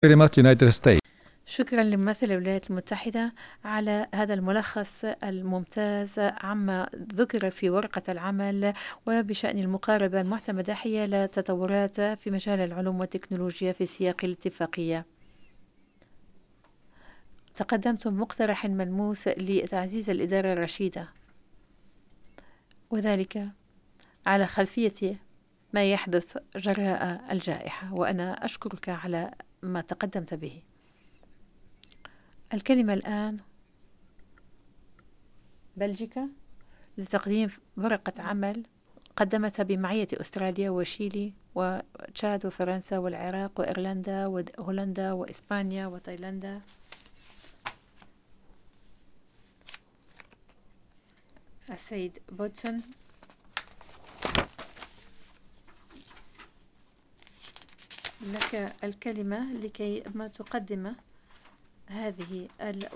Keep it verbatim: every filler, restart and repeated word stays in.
very much United States. شكرا لممثل الولايات المتحدة على هذا الملخص الممتاز عما ذكر في ورقة العمل وبشأن المقاربة المعتمدة حيال التطورات في مجال العلوم والتكنولوجيا في سياق الاتفاقية. تقدمتم بمقترح ملموس لتعزيز الإدارة الرشيدة، وذلك على خلفية ما يحدث جراء الجائحة، وأنا أشكرك على ما تقدمت به. الكلمة الآن بلجيكا لتقديم ورقة عمل قدمتها بمعية أستراليا وشيلي وتشاد وفرنسا والعراق وإيرلندا وهولندا وإسبانيا وتايلاندا. السيد بوتسون، لك الكلمة لكي ما تقدم هذه